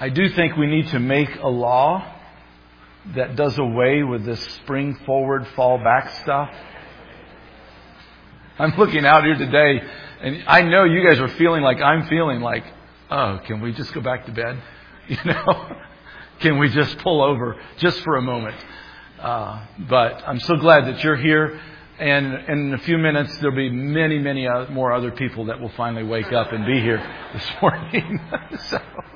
I do think we need to make a law that does away with this spring forward, fall back stuff. I'm looking out here today, and I know you guys are feeling like I'm feeling like, oh, can we just go back to bed? You know, can we just pull over just for a moment? But I'm so glad that you're here. And in a few minutes, there'll be many, many more other people that will finally wake up and be here this morning. So,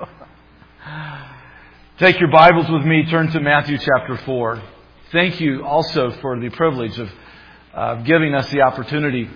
take your Bibles with me. Turn to Matthew chapter 4. Thank you also for the privilege of giving us the opportunity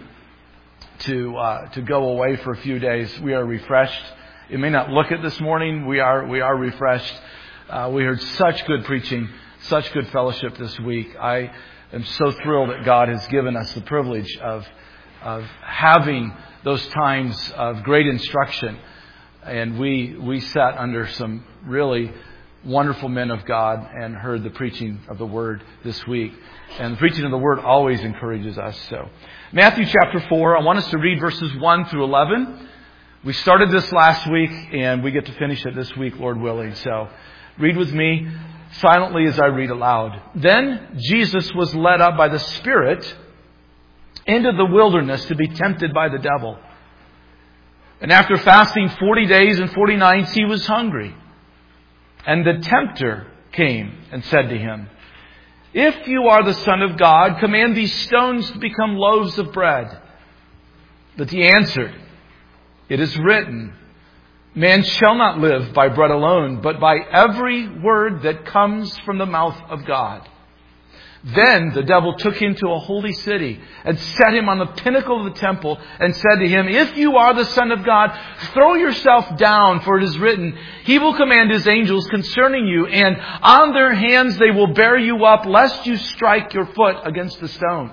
to go away for a few days. We are refreshed. It may not look it this morning. We are refreshed. We heard such good preaching, such good fellowship this week. I am so thrilled that God has given us the privilege of having those times of great instruction. And we sat under some really wonderful men of God and heard the preaching of the Word this week. And the preaching of the Word always encourages us. So, Matthew chapter 4, I want us to read verses 1 through 11. We started this last week and we get to finish it this week, Lord willing. So, read with me silently as I read aloud. Then Jesus was led up by the Spirit into the wilderness to be tempted by the devil. And after fasting 40 days and 40 nights, he was hungry. And the tempter came and said to him, "If you are the Son of God, command these stones to become loaves of bread." But he answered, "It is written, man shall not live by bread alone, but by every word that comes from the mouth of God." Then the devil took him to a holy city and set him on the pinnacle of the temple and said to him, "If you are the Son of God, throw yourself down, for it is written, he will command his angels concerning you, and on their hands they will bear you up, lest you strike your foot against the stone."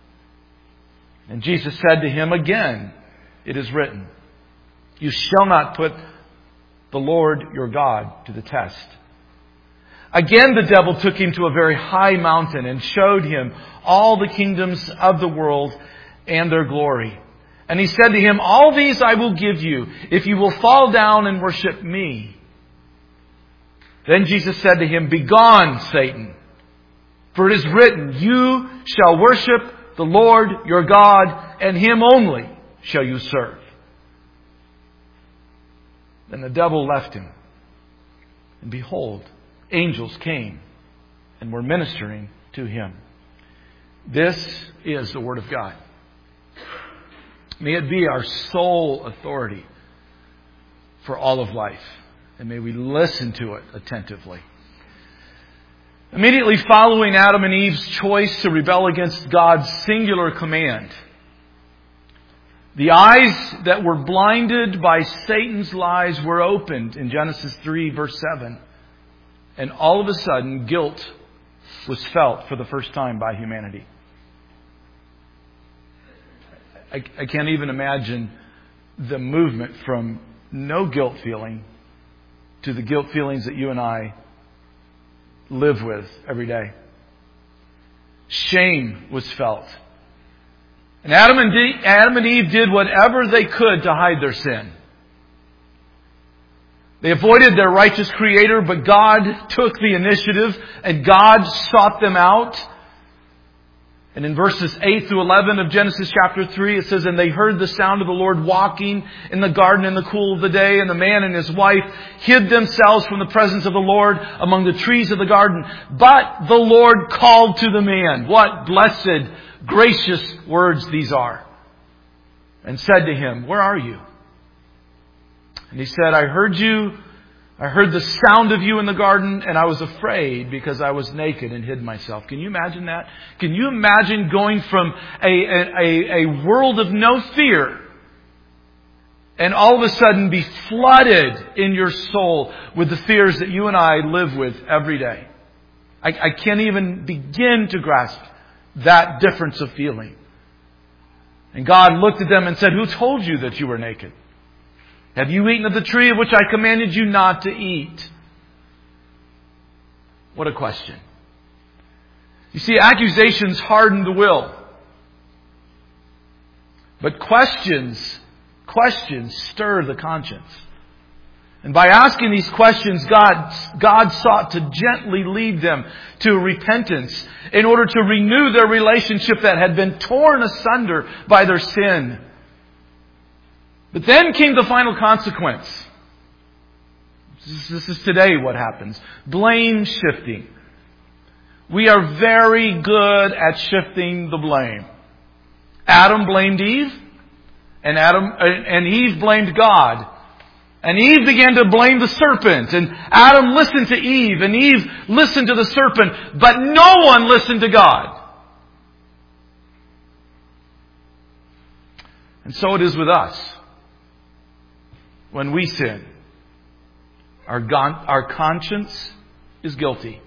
And Jesus said to him again, "It is written, you shall not put the Lord your God to the test." Again, the devil took him to a very high mountain and showed him all the kingdoms of the world and their glory. And he said to him, "All these I will give you if you will fall down and worship me." Then Jesus said to him, "Begone, Satan, for it is written, you shall worship the Lord your God, and him only shall you serve." Then the devil left him. And behold, angels came and were ministering to him. This is the Word of God. May it be our sole authority for all of life. And may we listen to it attentively. Immediately following Adam and Eve's choice to rebel against God's singular command, the eyes that were blinded by Satan's lies were opened in Genesis 3, verse 7. And all of a sudden, guilt was felt for the first time by humanity. I can't even imagine the movement from no guilt feeling to the guilt feelings that you and I live with every day. Shame was felt. And Adam and Eve did whatever they could to hide their sin. They avoided their righteous Creator, but God took the initiative and God sought them out. And in verses 8 through 11 of Genesis chapter 3, it says, "And they heard the sound of the Lord walking in the garden in the cool of the day, and the man and his wife hid themselves from the presence of the Lord among the trees of the garden. But the Lord called to the man." What blessed, gracious words these are. "And said to him, where are you?" And he said, I heard the sound of you in the garden, and I was afraid because I was naked and hid myself." Can you imagine that? Can you imagine going from a world of no fear and all of a sudden be flooded in your soul with the fears that you and I live with every day? I can't even begin to grasp that difference of feeling. And God looked at them and said, "Who told you that you were naked? Have you eaten of the tree of which I commanded you not to eat?" What a question. You see, accusations harden the will. But questions stir the conscience. And by asking these questions, God sought to gently lead them to repentance in order to renew their relationship that had been torn asunder by their sin. But then came the final consequence. This is today what happens. Blame shifting. We are very good at shifting the blame. Adam blamed Eve, and Eve blamed God. And Eve began to blame the serpent. And Adam listened to Eve. And Eve listened to the serpent. But no one listened to God. And so it is with us. When we sin, our conscience is guilty.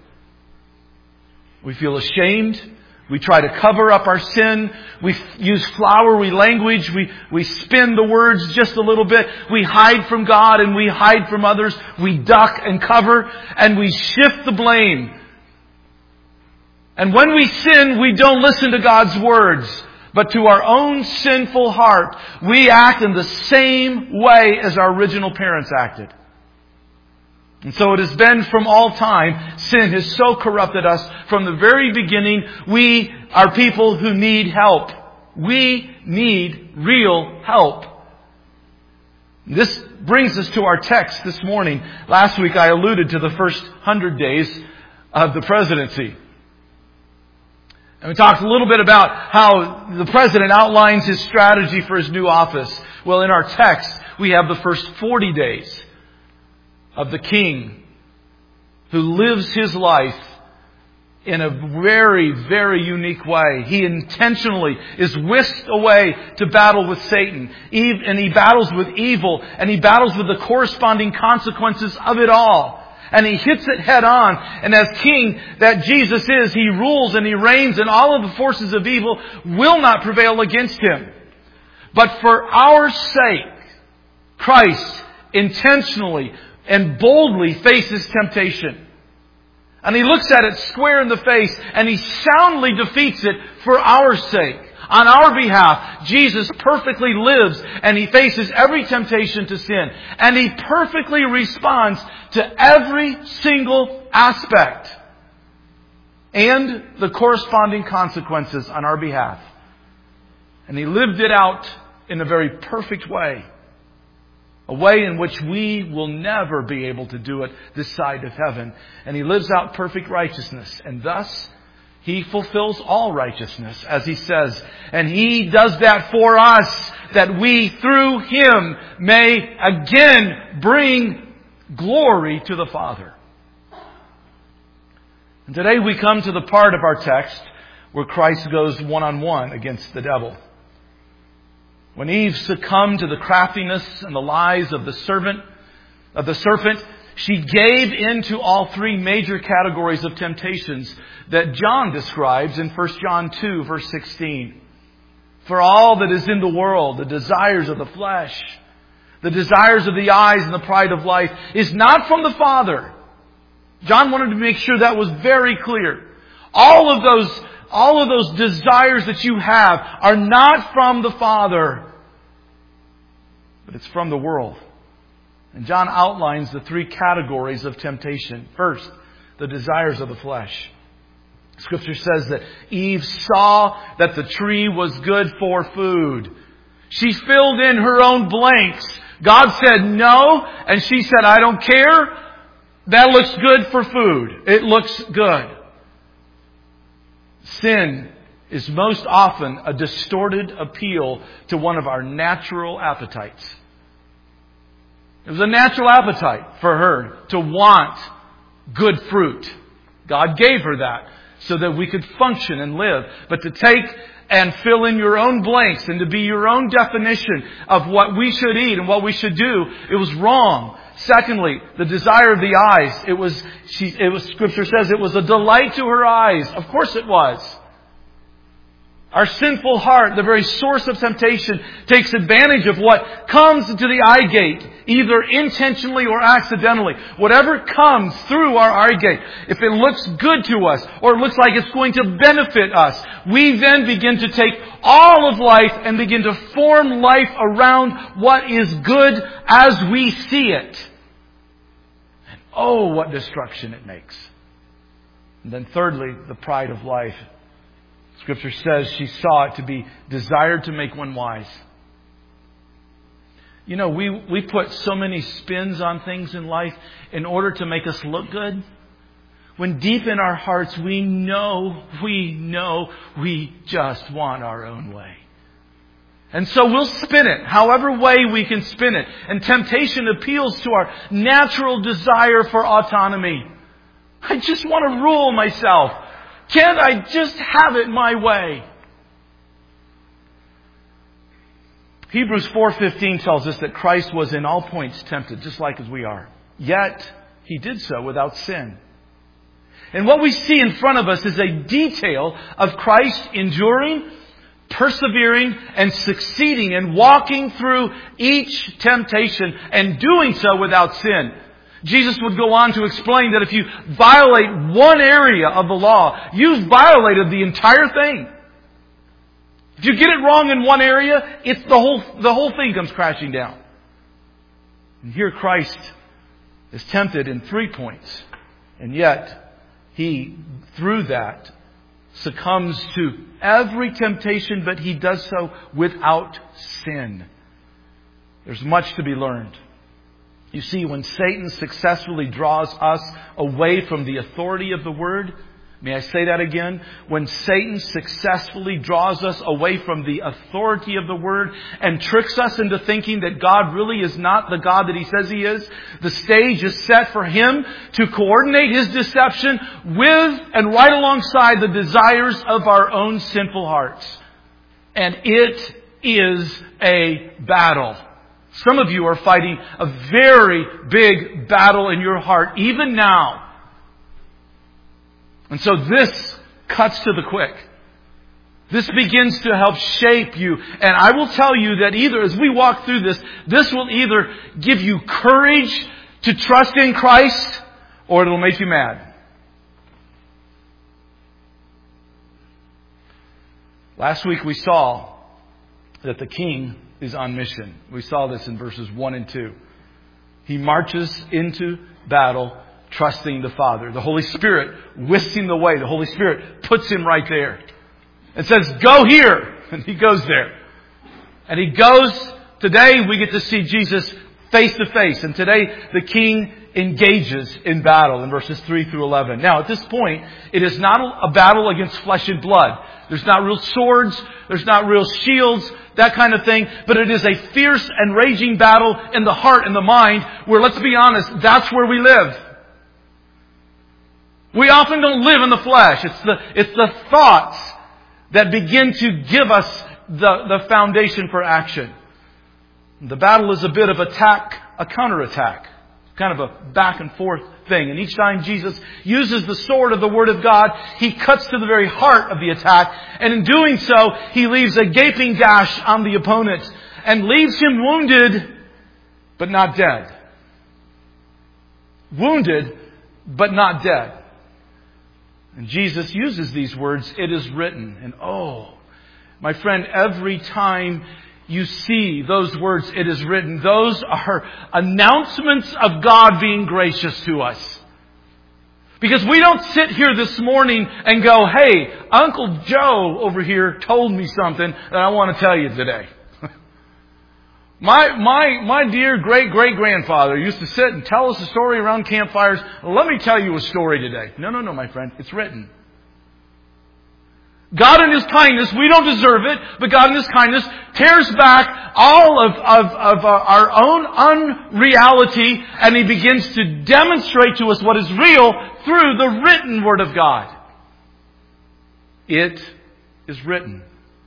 We feel ashamed. We try to cover up our sin. We use flowery language. We spin the words just a little bit. We hide from God and we hide from others. We duck and cover and we shift the blame. And when we sin, we don't listen to God's words, but to our own sinful heart. We act in the same way as our original parents acted. And so it has been from all time. Sin has so corrupted us from the very beginning. We are people who need help. We need real help. This brings us to our text this morning. Last week I alluded to the first 100 days of the presidency. And we talked a little bit about how the president outlines his strategy for his new office. Well, in our text, we have the first 40 days of the king who lives his life in a very, very unique way. He intentionally is whisked away to battle with Satan. And he battles with evil. And he battles with the corresponding consequences of it all. And he hits it head on. And as king that Jesus is, he rules and he reigns, and all of the forces of evil will not prevail against him. But for our sake, Christ intentionally and boldly faces temptation. And he looks at it square in the face and he soundly defeats it for our sake. On our behalf, Jesus perfectly lives and he faces every temptation to sin. And he perfectly responds to every single aspect and the corresponding consequences on our behalf. And he lived it out in a very perfect way. A way in which we will never be able to do it this side of heaven. And he lives out perfect righteousness. And thus, he fulfills all righteousness, as he says. And he does that for us, that we, through him, may again bring glory to the Father. And today we come to the part of our text where Christ goes one-on-one against the devil. When Eve succumbed to the craftiness and the lies of the serpent, she gave in to all three major categories of temptations that John describes in 1 John 2, verse 16. For all that is in the world, the desires of the flesh, the desires of the eyes, and the pride of life, is not from the Father. John wanted to make sure that was very clear. All of those desires that you have are not from the Father, but it's from the world. And John outlines the three categories of temptation. First, the desires of the flesh. Scripture says that Eve saw that the tree was good for food. She filled in her own blanks. God said no, and she said, I don't care. That looks good for food. It looks good. Sin is most often a distorted appeal to one of our natural appetites. It was a natural appetite for her to want good fruit. God gave her that so that we could function and live. But to take and fill in your own blanks and to be your own definition of what we should eat and what we should do, it was wrong. Secondly, the desire of the eyes. It was Scripture says it was a delight to her eyes. Of course it was. Our sinful heart, the very source of temptation, takes advantage of what comes into the eye gate, either intentionally or accidentally. Whatever comes through our eye gate, if it looks good to us or it looks like it's going to benefit us, we then begin to take all of life and begin to form life around what is good as we see it. Oh, what destruction it makes. And then thirdly, the pride of life. Scripture says she saw it to be desired to make one wise. You know, we put so many spins on things in life in order to make us look good. When deep in our hearts we know we just want our own way. And so we'll spin it however way we can spin it. And temptation appeals to our natural desire for autonomy. I just want to rule myself. Can't I just have it my way? Hebrews 4:15 tells us that Christ was in all points tempted, just like as we are. Yet, He did so without sin. And what we see in front of us is a detail of Christ enduring, persevering, and succeeding and walking through each temptation and doing so without sin. Jesus would go on to explain that if you violate one area of the law, you've violated the entire thing. If you get it wrong in one area, it's the whole thing comes crashing down. And here Christ is tempted in 3 points. And yet, He, through that, succumbs to every temptation, but He does so without sin. There's much to be learned. You see, when Satan successfully draws us away from the authority of the Word, may I say that again? When Satan successfully draws us away from the authority of the Word and tricks us into thinking that God really is not the God that He says He is, the stage is set for him to coordinate his deception with and right alongside the desires of our own sinful hearts. And it is a battle. Some of you are fighting a very big battle in your heart, even now. And so this cuts to the quick. This begins to help shape you. And I will tell you that either as we walk through this will either give you courage to trust in Christ, or it'll make you mad. Last week we saw that the king is on mission. We saw this in verses 1 and 2. He marches into battle trusting the Father. The Holy Spirit whisks him the way. The Holy Spirit puts him right there. It says, go here. And he goes there. And he goes. Today we get to see Jesus face to face. And today the king engages in battle in verses 3 through 11. Now at this point, it is not a battle against flesh and blood. There's not real swords. There's not real shields. That kind of thing. But it is a fierce and raging battle in the heart and the mind where, let's be honest, that's where we live. We often don't live in the flesh. It's the thoughts that begin to give us the foundation for action. The battle is a bit of attack, a counterattack. Kind of a back and forth thing. And each time Jesus uses the sword of the Word of God, He cuts to the very heart of the attack. And in doing so, He leaves a gaping gash on the opponent and leaves him wounded, but not dead. Wounded, but not dead. And Jesus uses these words, it is written. And oh, my friend, every time you see those words, it is written, those are announcements of God being gracious to us. Because we don't sit here this morning and go, hey, Uncle Joe over here told me something that I want to tell you today. My dear great-great-grandfather used to sit and tell us a story around campfires. Let me tell you a story today. No, my friend. It's written. God in His kindness, we don't deserve it, but God in His kindness tears back all of our own unreality, and He begins to demonstrate to us what is real through the written Word of God. It is written.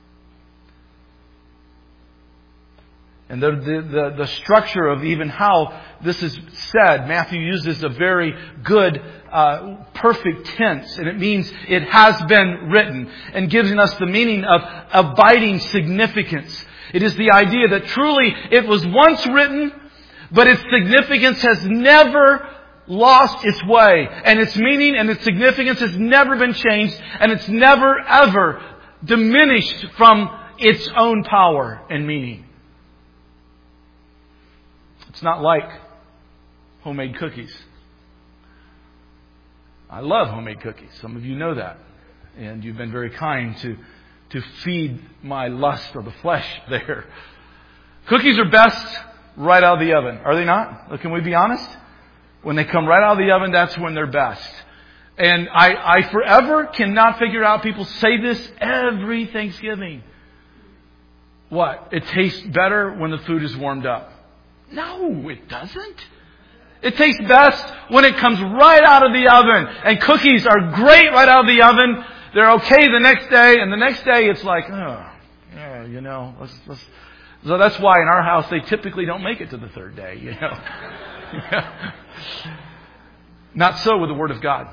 And the structure of even how this is said, Matthew uses a very good, perfect tense. And it means it has been written. And giving us the meaning of abiding significance. It is the idea that truly it was once written, but its significance has never lost its way. And its meaning and its significance has never been changed. And it's never, ever diminished from its own power and meaning. It's not like homemade cookies. I love homemade cookies. Some of you know that. And you've been very kind to feed my lust of the flesh there. Cookies are best right out of the oven, are they not? Can we be honest? When they come right out of the oven, that's when they're best. And I forever cannot figure out, people say this every Thanksgiving. What? It tastes better when the food is warmed up. No, it doesn't. It tastes best when it comes right out of the oven. And cookies are great right out of the oven. They're okay the next day. And the next day it's like, let's. So that's why in our house they typically don't make it to the third day, Not so with the Word of God.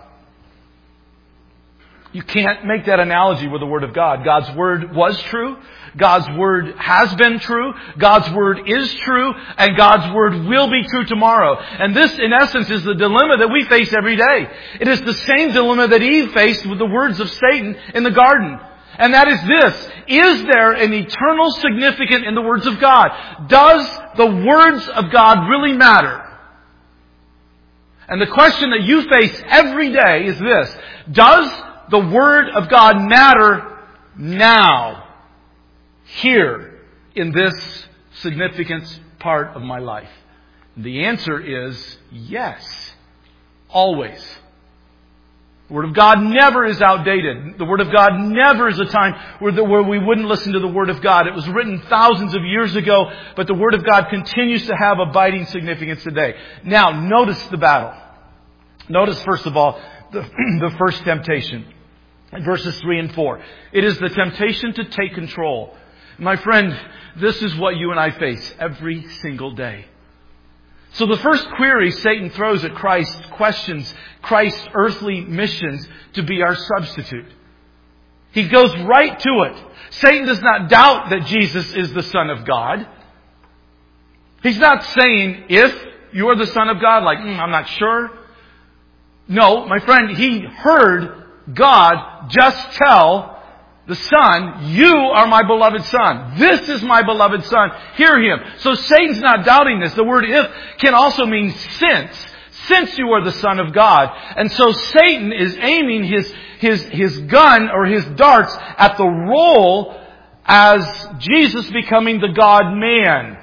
You can't make that analogy with the Word of God. God's Word was true. God's Word has been true. God's Word is true. And God's Word will be true tomorrow. And this, in essence, is the dilemma that we face every day. It is the same dilemma that Eve faced with the words of Satan in the garden. And that is this. Is there an eternal significance in the words of God? Does the words of God really matter? And the question that you face every day is this. Does the Word of God matter now? Here, in this significant part of my life? The answer is yes. Always. The Word of God never is outdated. The Word of God never is a time where we wouldn't listen to the Word of God. It was written thousands of years ago, but the Word of God continues to have abiding significance today. Now, notice the battle. Notice, first of all, the first temptation. In verses 3 and 4. It is the temptation to take control. My friend, this is what you and I face every single day. So the first query Satan throws at Christ questions Christ's earthly missions to be our substitute. He goes right to it. Satan does not doubt that Jesus is the Son of God. He's not saying, if you are the Son of God, I'm not sure. No, my friend, he heard God just tell the Son, you are my beloved Son. This is my beloved Son. Hear Him. So Satan's not doubting this. The word if can also mean since. Since you are the Son of God. And so Satan is aiming his gun or his darts at the role as Jesus becoming the God-man.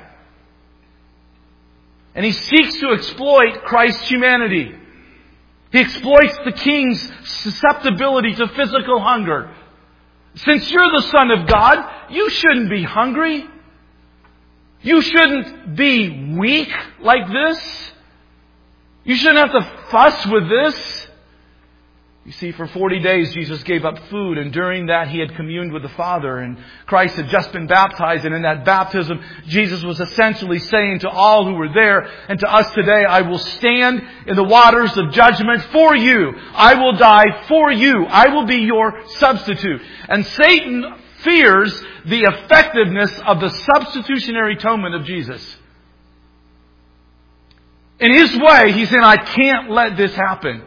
And he seeks to exploit Christ's humanity. He exploits the king's susceptibility to physical hunger. Since you're the Son of God, you shouldn't be hungry. You shouldn't be weak like this. You shouldn't have to fuss with this. You see, for 40 days Jesus gave up food, and during that He had communed with the Father, and Christ had just been baptized, and in that baptism Jesus was essentially saying to all who were there and to us today, I will stand in the waters of judgment for you. I will die for you. I will be your substitute. And Satan fears the effectiveness of the substitutionary atonement of Jesus. In his way, he's saying, I can't let this happen.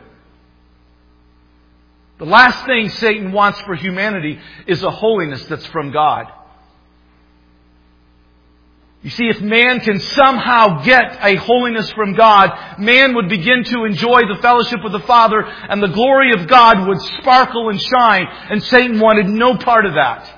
The last thing Satan wants for humanity is a holiness that's from God. You see, if man can somehow get a holiness from God, man would begin to enjoy the fellowship with the Father, and the glory of God would sparkle and shine, and Satan wanted no part of that.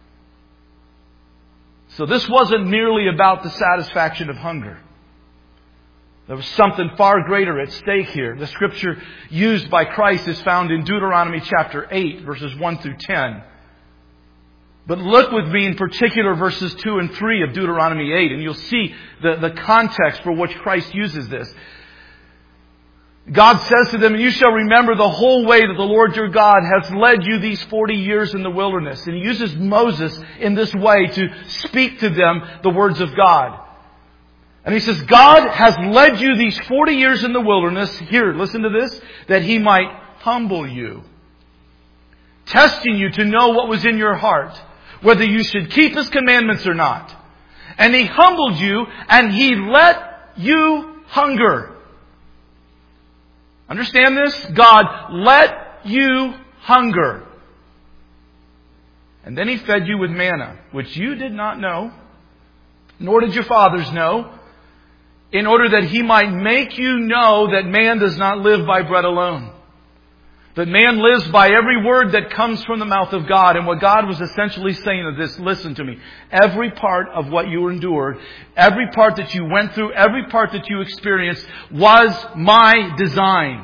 So this wasn't merely about the satisfaction of hunger. There was something far greater at stake here. The scripture used by Christ is found in Deuteronomy chapter 8, verses 1 through 10. But look with me in particular verses 2 and 3 of Deuteronomy 8, and you'll see the context for which Christ uses this. God says to them, you shall remember the whole way that the Lord your God has led you these 40 years in the wilderness. And He uses Moses in this way to speak to them the words of God. And He says, God has led you these 40 years in the wilderness, here, listen to this, that He might humble you, testing you to know what was in your heart, whether you should keep His commandments or not. And He humbled you, and He let you hunger. Understand this? God let you hunger. And then He fed you with manna, which you did not know, nor did your fathers know, in order that He might make you know that man does not live by bread alone, That man lives by every word that comes from the mouth of God. And what God was essentially saying is this: listen to me. Every part of what you endured, every part that you went through, every part that you experienced was my design.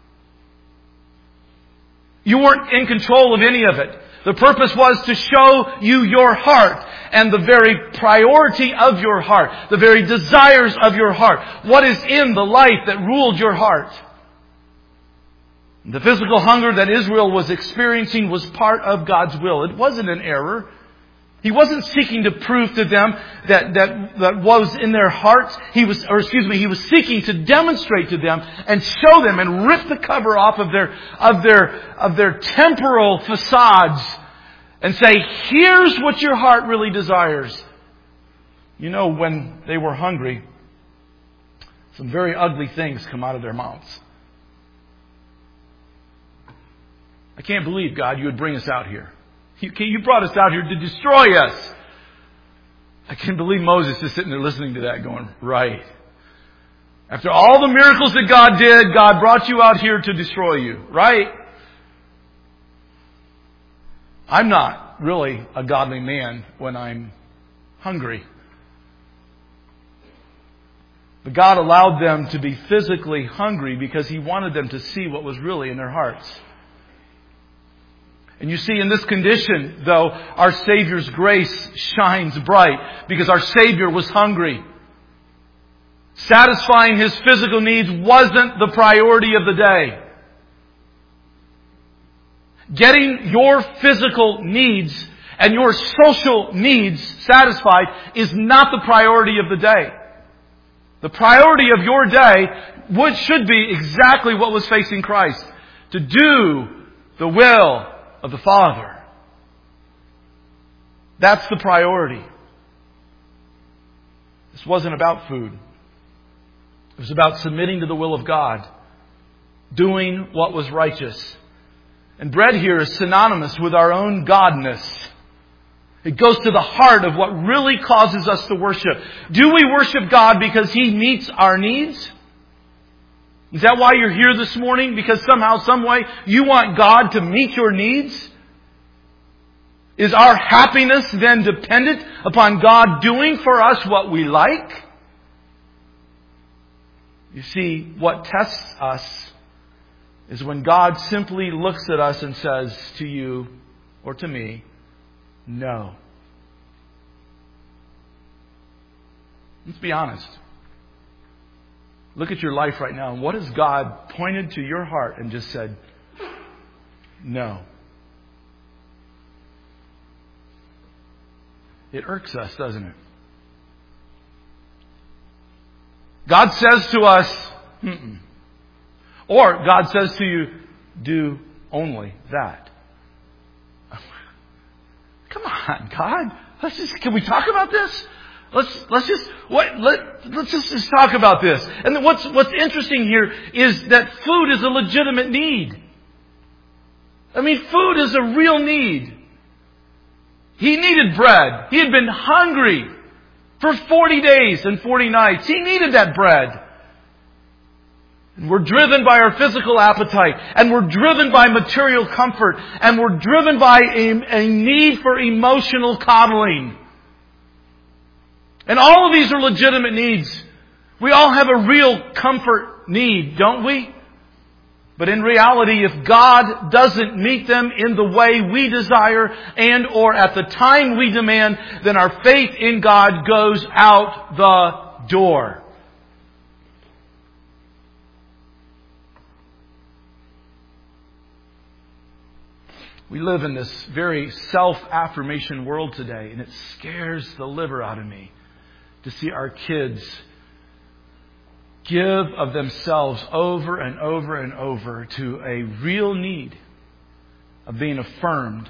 You weren't in control of any of it. The purpose was to show you your heart and the very priority of your heart, the very desires of your heart. What is in the life that ruled your heart? The physical hunger that Israel was experiencing was part of God's will. It wasn't an error. He wasn't seeking to prove to them that was in their hearts. He was seeking to demonstrate to them and show them and rip the cover off of their temporal facades and say, here's what your heart really desires. You know, when they were hungry, some very ugly things come out of their mouths. I can't believe, God, you would bring us out here. You brought us out here to destroy us. I can't believe Moses is sitting there listening to that going, right. After all the miracles that God did, God brought you out here to destroy you, right? I'm not really a godly man when I'm hungry. But God allowed them to be physically hungry because He wanted them to see what was really in their hearts. And you see, in this condition, though, our Savior's grace shines bright because our Savior was hungry. Satisfying His physical needs wasn't the priority of the day. Getting your physical needs and your social needs satisfied is not the priority of the day. The priority of your day should be exactly what was facing Christ. To do the will of the Father. That's the priority. This wasn't about food. It was about submitting to the will of God. Doing what was righteous. And bread here is synonymous with our own godness. It goes to the heart of what really causes us to worship. Do we worship God because He meets our needs? Is that why you're here this morning? Because somehow, some way, you want God to meet your needs? Is our happiness then dependent upon God doing for us what we like? You see, what tests us is when God simply looks at us and says to you or to me, no. Let's be honest. Look at your life right now. And what has God pointed to your heart and just said, no? It irks us, doesn't it? God says to us, mm-mm. Or God says to you, do only that. Come on, God. Can we talk about this? Let's just talk about this. And what's interesting here is that food is a legitimate need. I mean, food is a real need. He needed bread. He had been hungry for 40 days and 40 nights. He needed that bread. And we're driven by our physical appetite, and we're driven by material comfort, and we're driven by a need for emotional coddling. And all of these are legitimate needs. We all have a real comfort need, don't we? But in reality, if God doesn't meet them in the way we desire and or at the time we demand, then our faith in God goes out the door. We live in this very self-affirmation world today, and it scares the liver out of me to see our kids give of themselves over and over and over to a real need of being affirmed.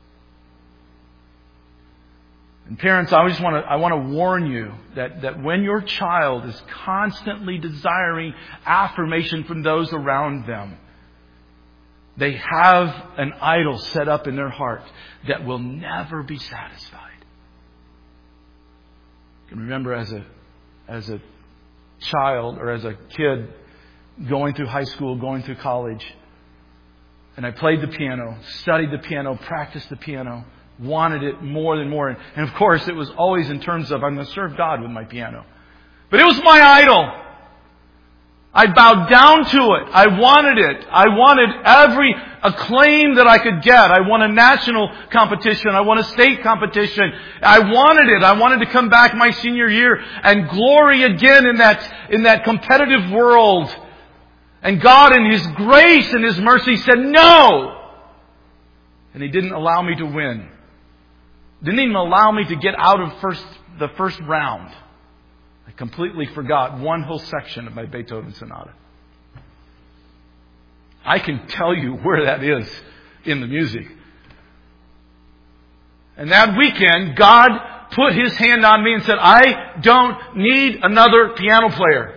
And parents, I want to warn you that when your child is constantly desiring affirmation from those around them, they have an idol set up in their heart that will never be satisfied. I can remember as a child or as a kid going through high school, going through college, And I played the piano, studied the piano, practiced the piano, wanted it more and more. And of course, it was always in terms of, I'm going to serve God with my piano. But it was my idol. I bowed down to it. I wanted it. I wanted every acclaim that I could get. I won a national competition. I won a state competition. I wanted it. I wanted to come back my senior year and glory again in that competitive world. And God in His grace and His mercy said no. And He didn't allow me to win. Didn't even allow me to get out of the first round. I completely forgot one whole section of my Beethoven sonata. I can tell you where that is in the music. And that weekend, God put His hand on me and said, I don't need another piano player.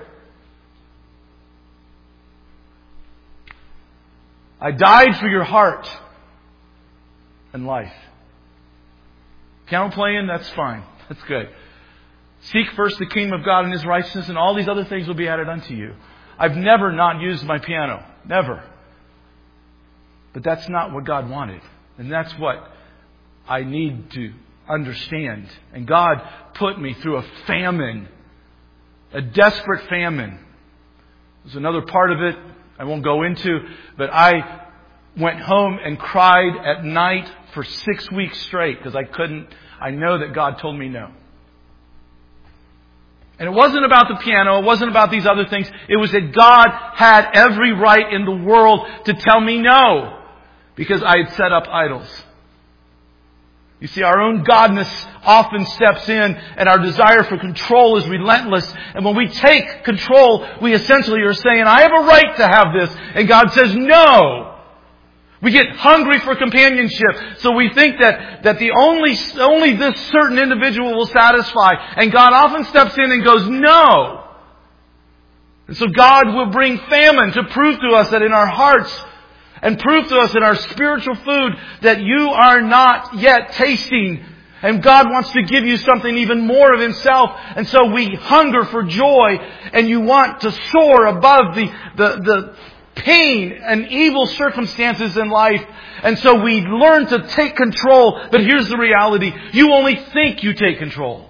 I died for your heart and life. Piano playing, that's fine. That's good. Seek first the kingdom of God and His righteousness, and all these other things will be added unto you. I've never not used my piano. Never. But that's not what God wanted. And that's what I need to understand. And God put me through a famine. A desperate famine. There's another part of it I won't go into, but I went home and cried at night for 6 weeks straight because I know that God told me no. And it wasn't about the piano, it wasn't about these other things. It was that God had every right in the world to tell me no because I had set up idols. You see, our own godness often steps in and our desire for control is relentless. And when we take control, we essentially are saying, I have a right to have this. And God says, no. We get hungry for companionship. So we think that the only this certain individual will satisfy. And God often steps in and goes, no. And so God will bring famine to prove to us that in our hearts and prove to us in our spiritual food that you are not yet tasting. And God wants to give you something even more of Himself. And so we hunger for joy and you want to soar above the pain and evil circumstances in life. And so we learn to take control. But here's the reality. You only think you take control.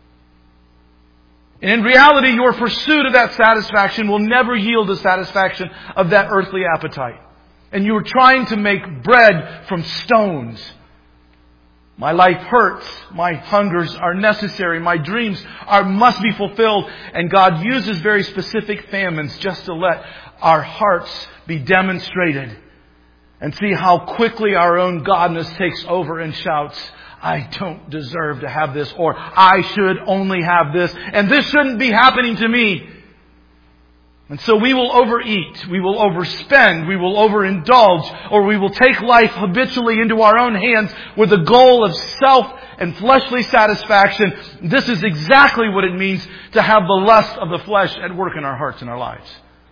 And in reality, your pursuit of that satisfaction will never yield the satisfaction of that earthly appetite. And you are trying to make bread from stones. My life hurts. My hungers are necessary. My dreams must be fulfilled. And God uses very specific famines just to let our hearts be demonstrated. And see how quickly our own godness takes over and shouts, I don't deserve to have this, or I should only have this, and this shouldn't be happening to me. And so we will overeat, we will overspend, we will overindulge, or we will take life habitually into our own hands with the goal of self and fleshly satisfaction. This is exactly what it means to have the lust of the flesh at work in our hearts and our lives.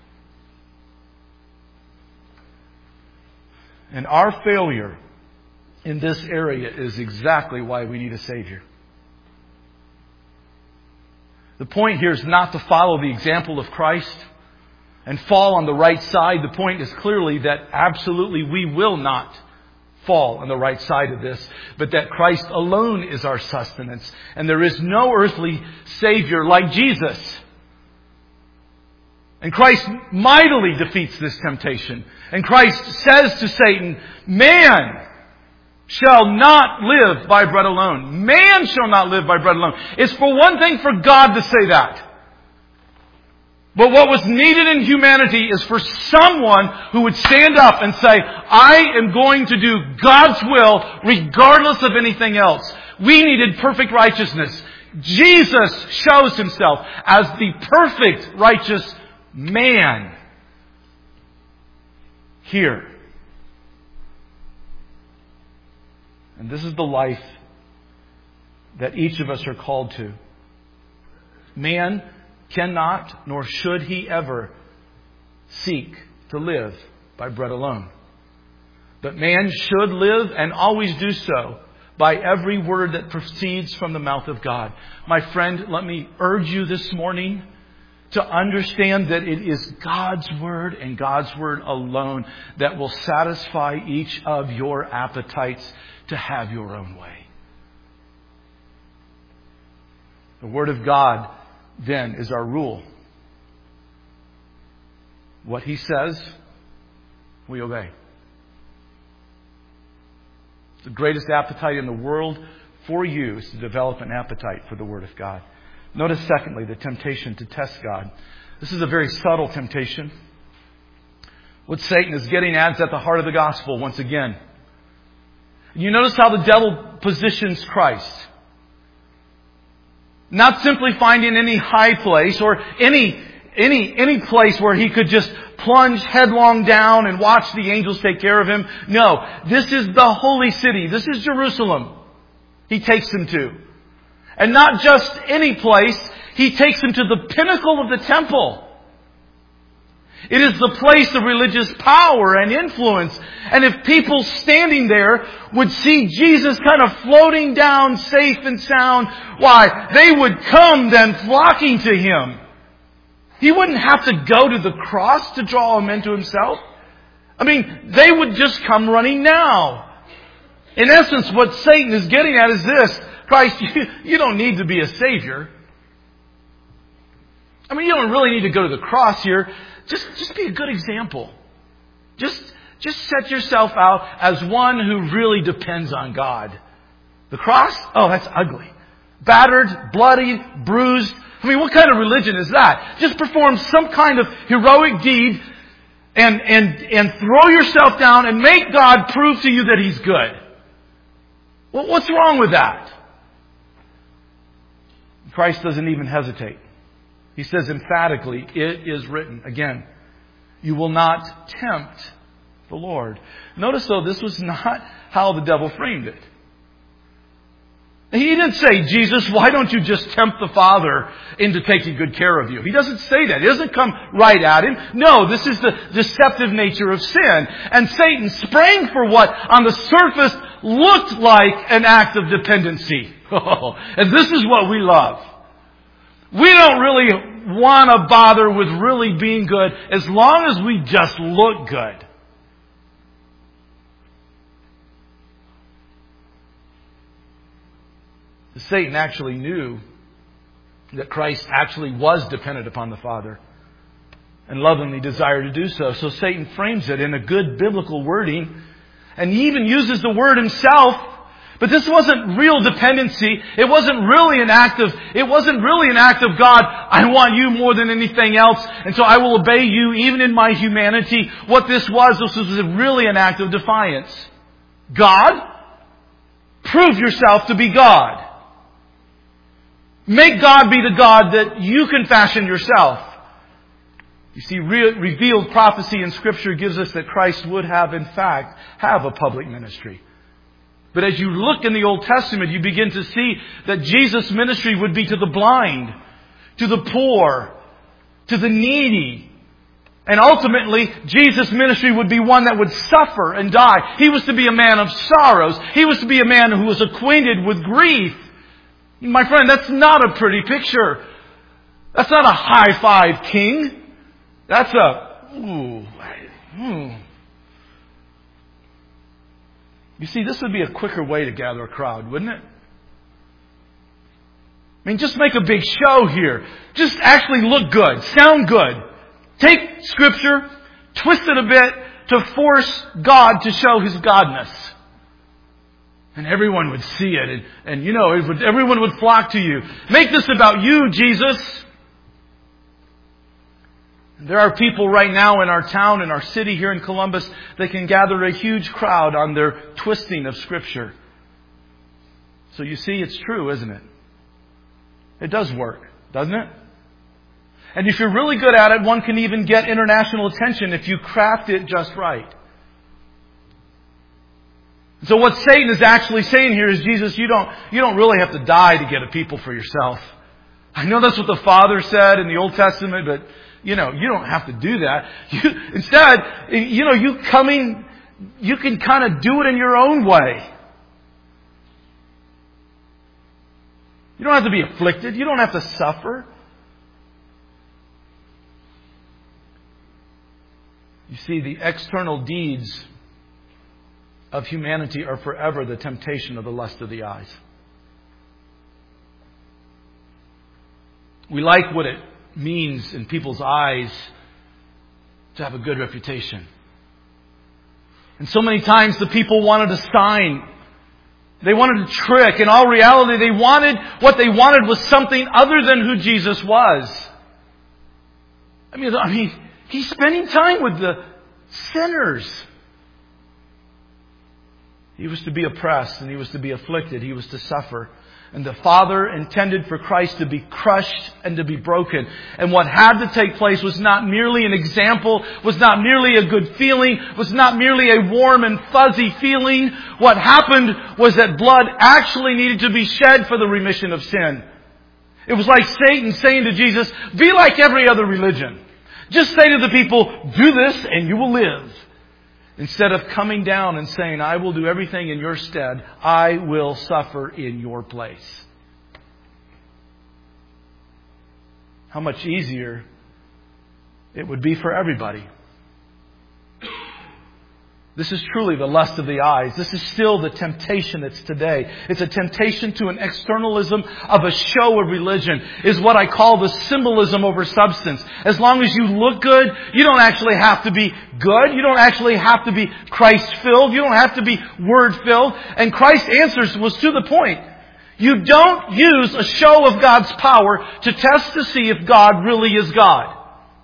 And our failure in this area is exactly why we need a Savior. The point here is not to follow the example of Christ and fall on the right side. The point is clearly that absolutely we will not fall on the right side of this, but that Christ alone is our sustenance. And there is no earthly Savior like Jesus. And Christ mightily defeats this temptation. And Christ says to Satan, man shall not live by bread alone. Man shall not live by bread alone. It's for one thing for God to say that. But what was needed in humanity is for someone who would stand up and say, I am going to do God's will regardless of anything else. We needed perfect righteousness. Jesus shows Himself as the perfect righteous man here. And this is the life that each of us are called to. Man cannot, nor should he ever, seek to live by bread alone. But man should live and always do so by every word that proceeds from the mouth of God. My friend, let me urge you this morning to understand that it is God's Word and God's Word alone that will satisfy each of your appetites to have your own way. The Word of God, then, is our rule. What He says, we obey. The greatest appetite in the world for you is to develop an appetite for the Word of God. Notice, secondly, the temptation to test God. This is a very subtle temptation. What Satan is getting at is at the heart of the gospel once again. You notice how the devil positions Christ. Not simply finding any high place or any place where He could just plunge headlong down and watch the angels take care of Him. No, this is the holy city. This is Jerusalem He takes Him to. And not just any place, He takes Him to the pinnacle of the temple. It is the place of religious power and influence. And if people standing there would see Jesus kind of floating down safe and sound, why, they would come then flocking to Him. He wouldn't have to go to the cross to draw them into Himself. I mean, they would just come running now. In essence, what Satan is getting at is this: Christ, you don't need to be a Savior. I mean, you don't really need to go to the cross here. Just be a good example. Just set yourself out as one who really depends on God. The cross? Oh, that's ugly. Battered, bloody, bruised. I mean, what kind of religion is that? Just perform some kind of heroic deed and throw yourself down and make God prove to you that He's good. Well, what's wrong with that? Christ doesn't even hesitate. He says emphatically, it is written. Again, you will not tempt the Lord. Notice though, this was not how the devil framed it. He didn't say, Jesus, why don't you just tempt the Father into taking good care of you? He doesn't say that. He doesn't come right at Him. No, this is the deceptive nature of sin. And Satan sprang for what on the surface looked like an act of dependency. And this is what we love. We don't really want to bother with really being good as long as we just look good. Satan actually knew that Christ actually was dependent upon the Father and lovingly desired to do so. So Satan frames it in a good biblical wording, and he even uses the word himself. But this wasn't real dependency. It wasn't really an act of God. I want you more than anything else, and so I will obey you even in my humanity. What this was really an act of defiance. God, prove yourself to be God. Make God be the God that you can fashion yourself. You see, revealed prophecy in Scripture gives us that Christ would have, in fact, have a public ministry. But as you look in the Old Testament, you begin to see that Jesus' ministry would be to the blind, to the poor, to the needy. And ultimately, Jesus' ministry would be one that would suffer and die. He was to be a man of sorrows. He was to be a man who was acquainted with grief. My friend, that's not a pretty picture. That's not a high five king. That's You see, this would be a quicker way to gather a crowd, wouldn't it? I mean, just make a big show here. Just actually look good. Sound good. Take Scripture, twist it a bit to force God to show His godness. And everyone would see it. And everyone would flock to you. Make this about you, Jesus. There are people right now in our town, in our city here in Columbus, that can gather a huge crowd on their twisting of Scripture. So you see, it's true, isn't it? It does work, doesn't it? And if you're really good at it, one can even get international attention if you craft it just right. So what Satan is actually saying here is, Jesus, you don't really have to die to get a people for yourself. I know that's what the Father said in the Old Testament, but you don't have to do that. Instead, you can kind of do it in your own way. You don't have to be afflicted. You don't have to suffer. You see, the external deeds of humanity are forever the temptation of the lust of the eyes. We like what it means in people's eyes to have a good reputation. And so many times the people wanted a sign. They wanted a trick. In all reality, what they wanted was something other than who Jesus was. I mean, He's spending time with the sinners. He was to be oppressed and He was to be afflicted. He was to suffer. And the Father intended for Christ to be crushed and to be broken. And what had to take place was not merely an example, was not merely a good feeling, was not merely a warm and fuzzy feeling. What happened was that blood actually needed to be shed for the remission of sin. It was like Satan saying to Jesus, be like every other religion. Just say to the people, do this and you will live. Instead of coming down and saying, I will do everything in your stead. I will suffer in your place. How much easier it would be for everybody. This is truly the lust of the eyes. This is still the temptation that's today. It's a temptation to an externalism of a show of religion. Is what I call the symbolism over substance. As long as you look good, you don't actually have to be good. You don't actually have to be Christ-filled. You don't have to be Word-filled. And Christ's answers was to the point. You don't use a show of God's power to test to see if God really is God.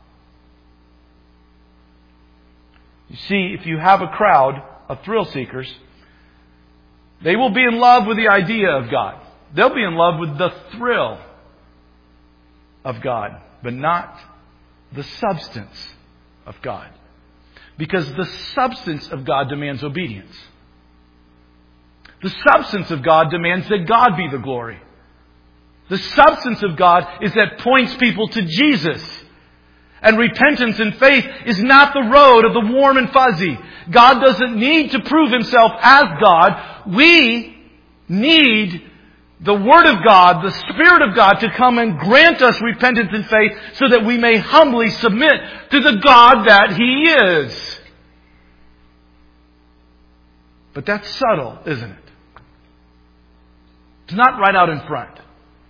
You see, if you have a crowd of thrill seekers, they will be in love with the idea of God. They'll be in love with the thrill of God, but not the substance of God. Because the substance of God demands obedience. The substance of God demands that God be the glory. The substance of God is that points people to Jesus. And repentance and faith is not the road of the warm and fuzzy. God doesn't need to prove Himself as God. We need the Word of God, the Spirit of God, to come and grant us repentance and faith so that we may humbly submit to the God that He is. But that's subtle, isn't it? It's not right out in front.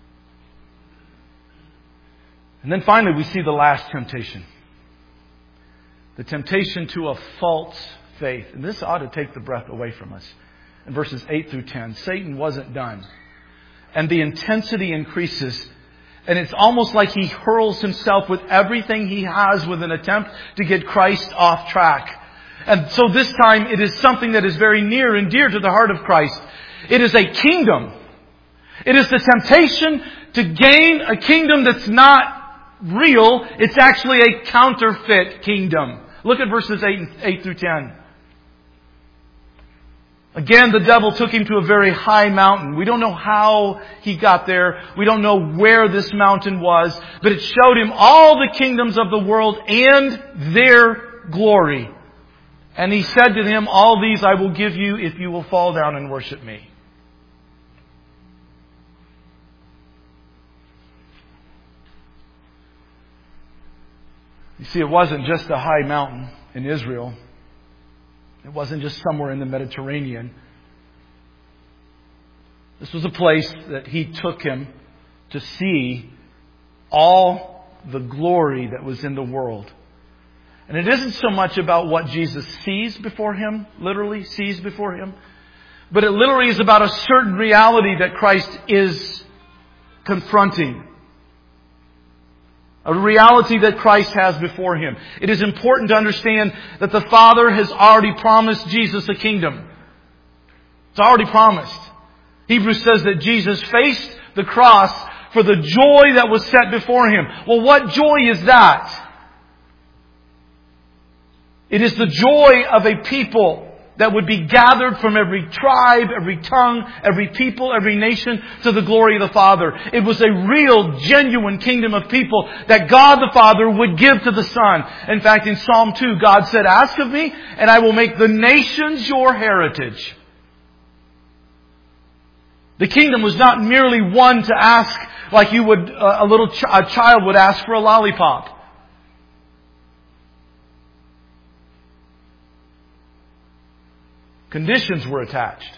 And then finally we see the last temptation. The temptation to a false faith. And this ought to take the breath away from us. In verses 8 through 10, Satan wasn't done. And the intensity increases. And it's almost like he hurls himself with everything he has with an attempt to get Christ off track. And so this time it is something that is very near and dear to the heart of Christ. It is a kingdom. It is the temptation to gain a kingdom that's not real. It's actually a counterfeit kingdom. Look at verses 8 through 10. Again, the devil took him to a very high mountain. We don't know how he got there. We don't know where this mountain was. But it showed him all the kingdoms of the world and their glory. And he said to him, all these I will give you if you will fall down and worship me. You see, it wasn't just a high mountain in Israel. It wasn't just somewhere in the Mediterranean. This was a place that he took him to see all the glory that was in the world. And it isn't so much about what Jesus sees before him, literally sees before him, but it literally is about a certain reality that Christ is confronting. A reality that Christ has before Him. It is important to understand that the Father has already promised Jesus a kingdom. It's already promised. Hebrews says that Jesus faced the cross for the joy that was set before Him. Well, what joy is that? It is the joy of a people that would be gathered from every tribe, every tongue, every people, every nation to the glory of the Father. It was a real, genuine kingdom of people that God the Father would give to the Son. In fact, in Psalm 2, God said, ask of me, and I will make the nations your heritage. The kingdom was not merely one to ask like you would, a child would ask for a lollipop. Conditions were attached.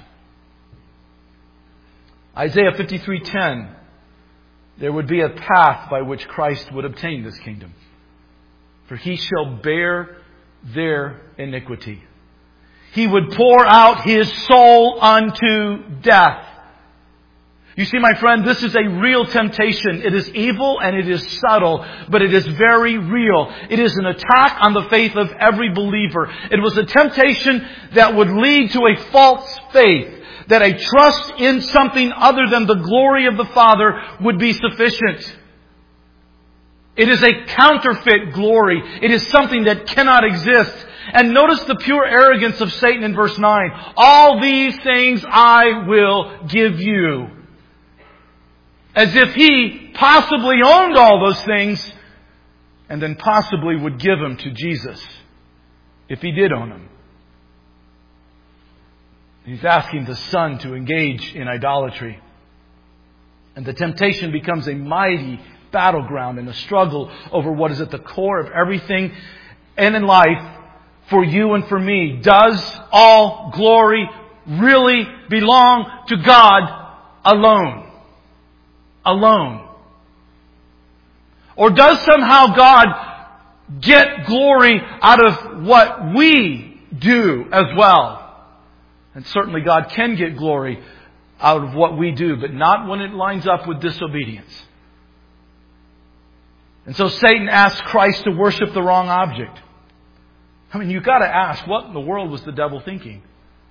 Isaiah 53:10, there would be a path by which Christ would obtain this kingdom. For He shall bear their iniquity. He would pour out His soul unto death. You see, my friend, this is a real temptation. It is evil and it is subtle, but it is very real. It is an attack on the faith of every believer. It was a temptation that would lead to a false faith, that a trust in something other than the glory of the Father would be sufficient. It is a counterfeit glory. It is something that cannot exist. And notice the pure arrogance of Satan in verse 9. All these things I will give you. As if he possibly owned all those things and then possibly would give them to Jesus if he did own them. He's asking the Son to engage in idolatry. And the temptation becomes a mighty battleground and a struggle over what is at the core of everything and in life for you and for me. Does all glory really belong to God alone? Alone. Or does somehow God get glory out of what we do as well? And certainly God can get glory out of what we do, but not when it lines up with disobedience. And so Satan asked Christ to worship the wrong object. I mean, you've got to ask, what in the world was the devil thinking?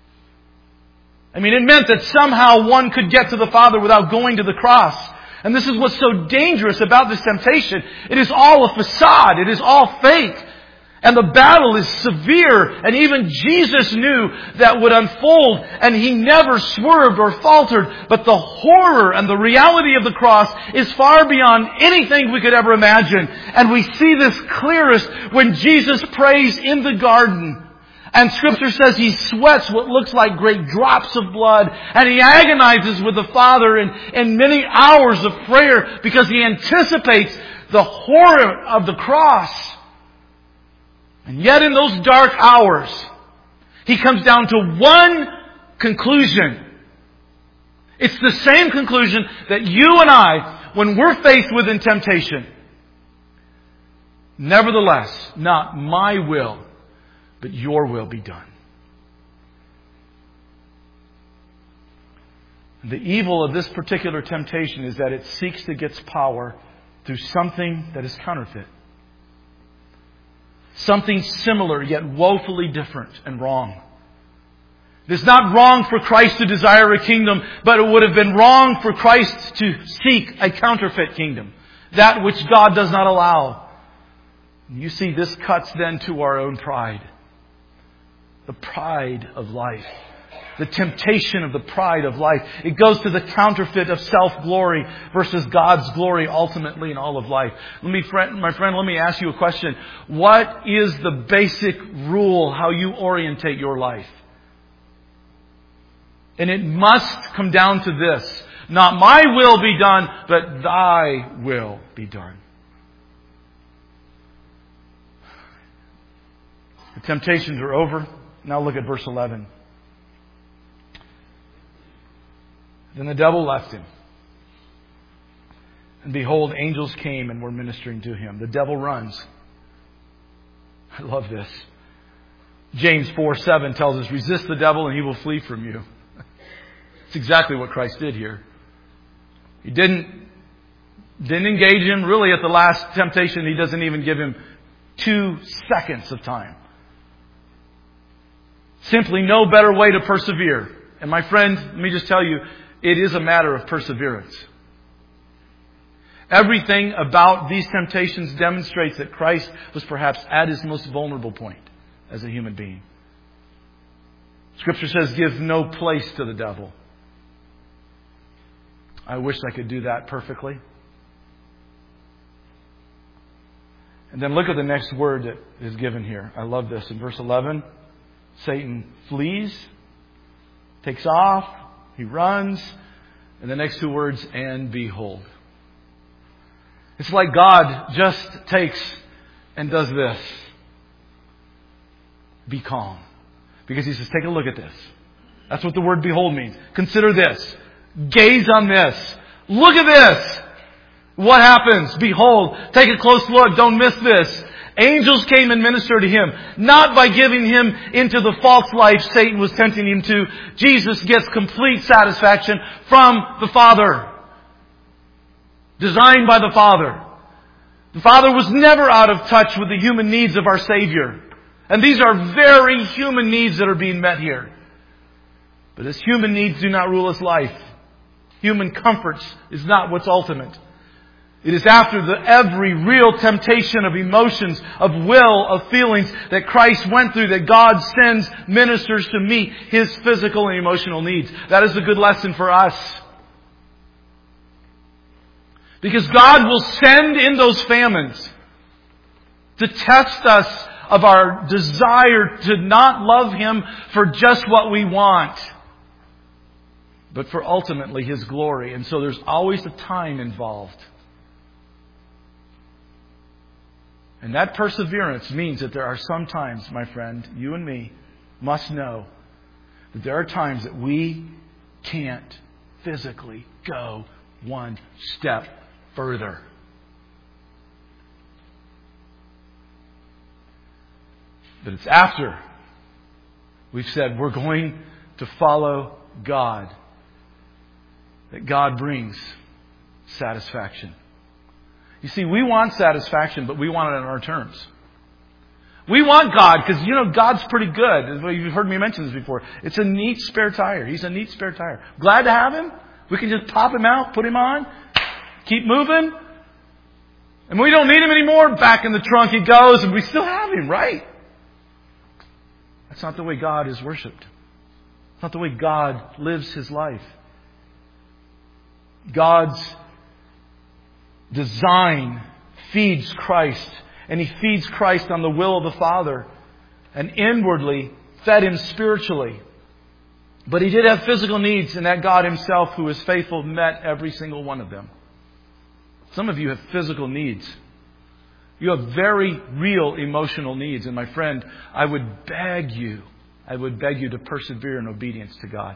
I mean, it meant that somehow one could get to the Father without going to the cross. And this is what's so dangerous about this temptation. It is all a facade. It is all fake. And the battle is severe. And even Jesus knew that would unfold. And He never swerved or faltered. But the horror and the reality of the cross is far beyond anything we could ever imagine. And we see this clearest when Jesus prays in the garden. And Scripture says He sweats what looks like great drops of blood. And He agonizes with the Father in many hours of prayer because He anticipates the horror of the cross. And yet in those dark hours, He comes down to one conclusion. It's the same conclusion that you and I, when we're faced with temptation. Nevertheless, not my will, but your will be done. The evil of this particular temptation is that it seeks to get power through something that is counterfeit. Something similar yet woefully different and wrong. It is not wrong for Christ to desire a kingdom, but it would have been wrong for Christ to seek a counterfeit kingdom. That which God does not allow. You see, this cuts then to our own pride. The pride of life. The temptation of the pride of life. It goes to the counterfeit of self-glory versus God's glory ultimately in all of life. My friend, let me ask you a question. What is the basic rule how you orientate your life? And it must come down to this. Not my will be done, but Thy will be done. The temptations are over. Now look at verse 11. Then the devil left him. And behold, angels came and were ministering to him. The devil runs. I love this. James 4:7 tells us, resist the devil and he will flee from you. It's exactly what Christ did here. He didn't engage him. Really, at the last temptation, He doesn't even give him 2 seconds of time. Simply no better way to persevere. And my friend, let me just tell you, it is a matter of perseverance. Everything about these temptations demonstrates that Christ was perhaps at His most vulnerable point as a human being. Scripture says, give no place to the devil. I wish I could do that perfectly. And then look at the next word that is given here. I love this. In verse 11, Satan flees, takes off, he runs, and the next 2 words, and behold. It's like God just takes and does this. Be calm. Because He says, take a look at this. That's what the word behold means. Consider this. Gaze on this. Look at this. What happens? Behold. Take a close look. Don't miss this. Angels came and ministered to Him. Not by giving Him into the false life Satan was tempting Him to. Jesus gets complete satisfaction from the Father. Designed by the Father. The Father was never out of touch with the human needs of our Savior. And these are very human needs that are being met here. But His human needs do not rule His life. Human comforts is not what's ultimate. It is after every real temptation of emotions, of will, of feelings that Christ went through that God sends ministers to meet His physical and emotional needs. That is a good lesson for us. Because God will send in those famines to test us of our desire to not love Him for just what we want, but for ultimately His glory. And so there's always a time involved. And that perseverance means that there are some times, my friend, you and me must know that there are times that we can't physically go one step further. But it's after we've said we're going to follow God that God brings satisfaction. You see, we want satisfaction, but we want it on our terms. We want God, because, God's pretty good. You've heard me mention this before. It's a neat spare tire. He's a neat spare tire. Glad to have Him. We can just pop Him out, put Him on, keep moving. And when we don't need Him anymore, back in the trunk He goes, and we still have Him, right? That's not the way God is worshipped. It's not the way God lives His life. God's design feeds Christ, and He feeds Christ on the will of the Father, and inwardly fed Him spiritually. But He did have physical needs, and that God Himself, who is faithful, met every single one of them. Some of you have physical needs. You have very real emotional needs. And my friend, I would beg you to persevere in obedience to God.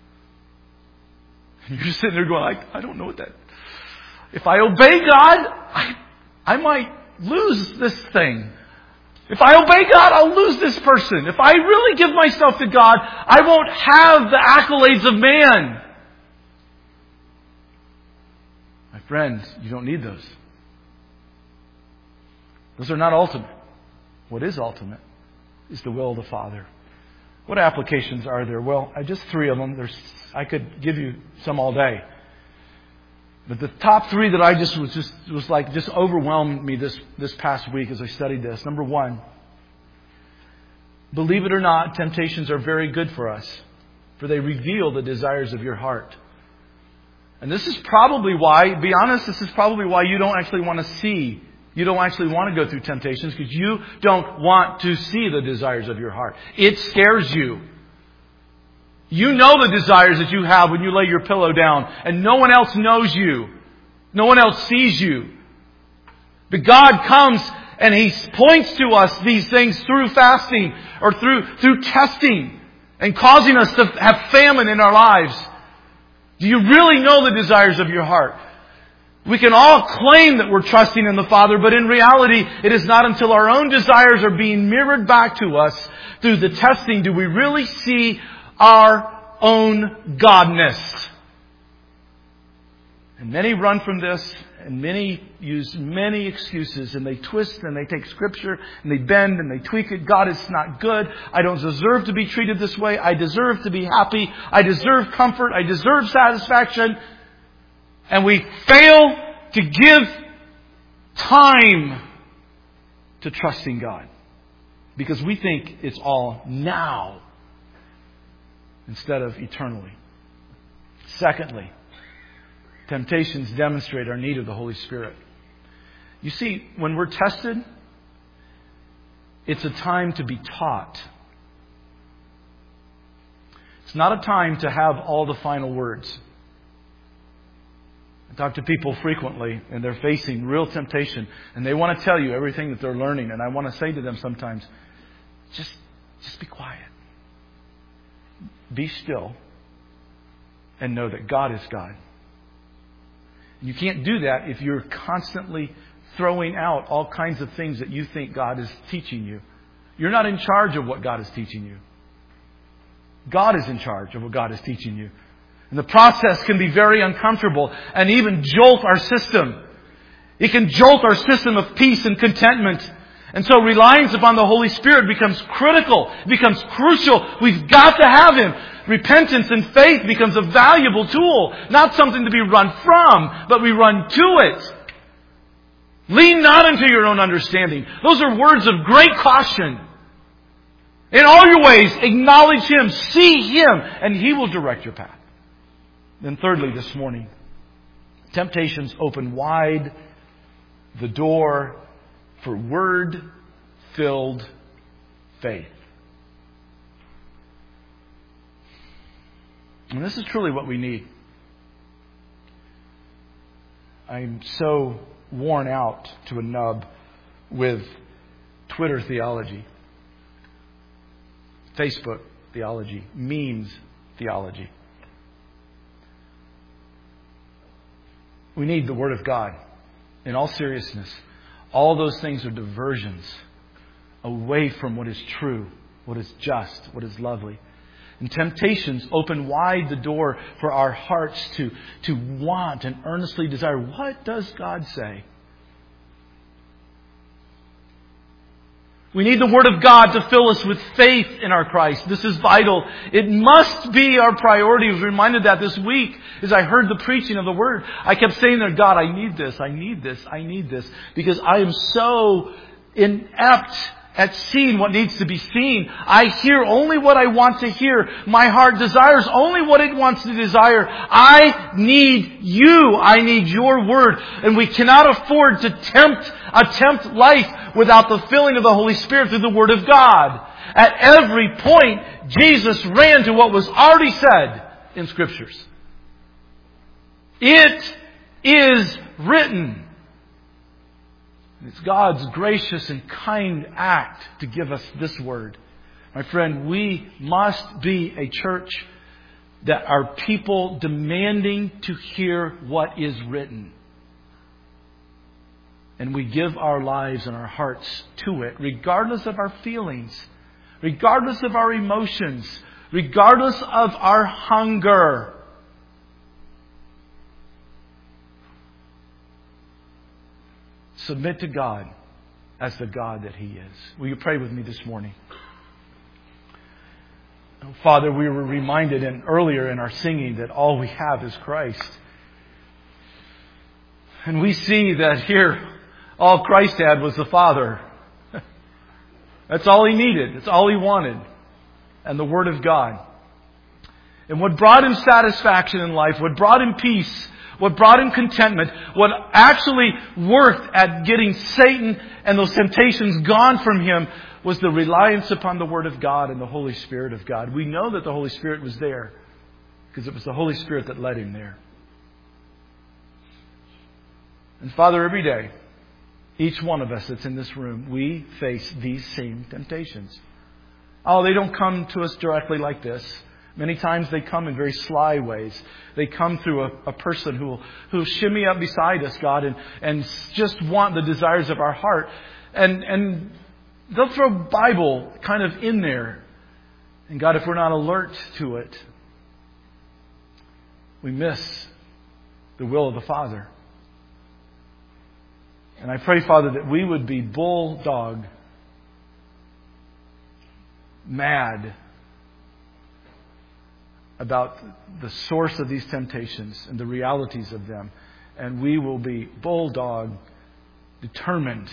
And you're sitting there going, I don't know what that... If I obey God, I might lose this thing. If I obey God, I'll lose this person. If I really give myself to God, I won't have the accolades of man. My friends, you don't need those. Those are not ultimate. What is ultimate is the will of the Father. What applications are there? Well, just 3 of them. I could give you some all day. But the top 3 that I just overwhelmed me this past week as I studied this. Number 1, believe it or not, temptations are very good for us, for they reveal the desires of your heart. And this is probably why you don't actually want to go through temptations, because you don't want to see the desires of your heart. It scares you. You know the desires that you have when you lay your pillow down, and no one else knows you. No one else sees you. But God comes and He points to us these things through fasting or through testing and causing us to have famine in our lives. Do you really know the desires of your heart? We can all claim that we're trusting in the Father, but in reality, it is not until our own desires are being mirrored back to us through the testing do we really see our own godness. And many run from this, and many use many excuses, and they twist and they take Scripture and they bend and they tweak it. God is not good. I don't deserve to be treated this way. I deserve to be happy. I deserve comfort. I deserve satisfaction. And we fail to give time to trusting God, because we think it's all now instead of eternally. Secondly, temptations demonstrate our need of the Holy Spirit. You see, when we're tested, it's a time to be taught. It's not a time to have all the final words. I talk to people frequently, and they're facing real temptation, and they want to tell you everything that they're learning. And I want to say to them sometimes, just be quiet. be still and know that God is God. You can't do that if you're constantly throwing out all kinds of things that you think God is teaching you. You're not in charge of what God is teaching you. God is in charge of what God is teaching you. And the process can be very uncomfortable and even jolt our system. It can jolt our system of peace and contentment. And so reliance upon the Holy Spirit becomes critical, becomes crucial. We've got to have Him. Repentance and faith becomes a valuable tool, not something to be run from, but we run to it. Lean not into your own understanding. Those are words of great caution. In all your ways, acknowledge Him, see Him, and He will direct your path. Then thirdly, this morning, temptations open wide the door for Word-filled faith. And this is truly what we need. I'm so worn out to a nub with Twitter theology, Facebook theology, memes theology. We need the Word of God. In all seriousness, all those things are diversions away from what is true, what is just, what is lovely. And temptations open wide the door for our hearts to want and earnestly desire. What does God say? We need the Word of God to fill us with faith in our Christ. This is vital. It must be our priority. I was reminded that this week as I heard the preaching of the Word. I kept saying there, God, I need this, I need this, I need this. Because I am so inept at seeing what needs to be seen. I hear only what I want to hear. My heart desires only what it wants to desire. I need You. I need Your Word. And we cannot afford to attempt life without the filling of the Holy Spirit through the Word of God. At every point, Jesus ran to what was already said in Scriptures. It is written. It's God's gracious and kind act to give us this Word. My friend, we must be a church that are people demanding to hear what is written. And we give our lives and our hearts to it, regardless of our feelings, regardless of our emotions, regardless of our hunger. Submit to God as the God that He is. Will you pray with me this morning? Father, we were reminded earlier in our singing that all we have is Christ. And we see that here, all Christ had was the Father. That's all He needed. That's all He wanted. And the Word of God. And what brought Him satisfaction in life, what brought Him peace, what brought Him contentment, what actually worked at getting Satan and those temptations gone from Him was the reliance upon the Word of God and the Holy Spirit of God. We know that the Holy Spirit was there because it was the Holy Spirit that led Him there. And Father, every day, each one of us that's in this room, we face these same temptations. Oh, they don't come to us directly like this. Many times they come in very sly ways. They come through a person who will shimmy up beside us, God, and just want the desires of our heart. And they'll throw Bible kind of in there. And God, if we're not alert to it, we miss the will of the Father. And I pray, Father, that we would be bulldog mad about the source of these temptations and the realities of them. And we will be bulldog determined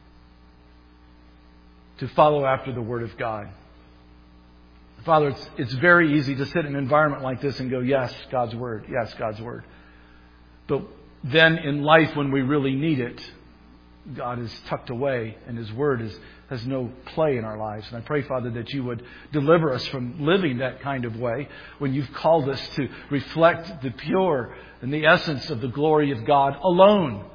to follow after the Word of God. Father, it's very easy to sit in an environment like this and go, yes, God's Word. Yes, God's Word. But then in life when we really need it, God is tucked away and His Word has no play in our lives. And I pray, Father, that You would deliver us from living that kind of way when You've called us to reflect the pure and the essence of the glory of God alone.